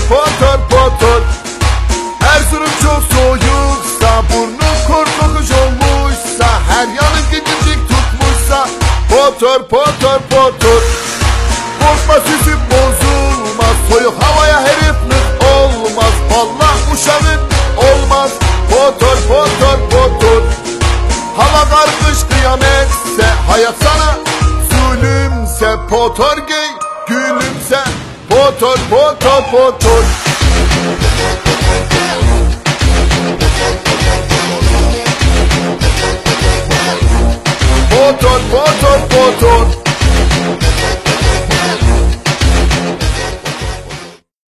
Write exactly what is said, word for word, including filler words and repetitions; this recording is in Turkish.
potor potor. Erzurum çok soğuksa, burnu korkmuş olmuşsa, her yanı gıcıcık tutmuşsa, potor potor potor. Korkma süsü bozulmaz, soyuk havaya heriflik olmaz, vallahi uşağın olmaz, potor potor potor. Hava karkış kıyametse, hayat sana zulümse, potor giy gülümse, potor potor potor. Potor potor potor.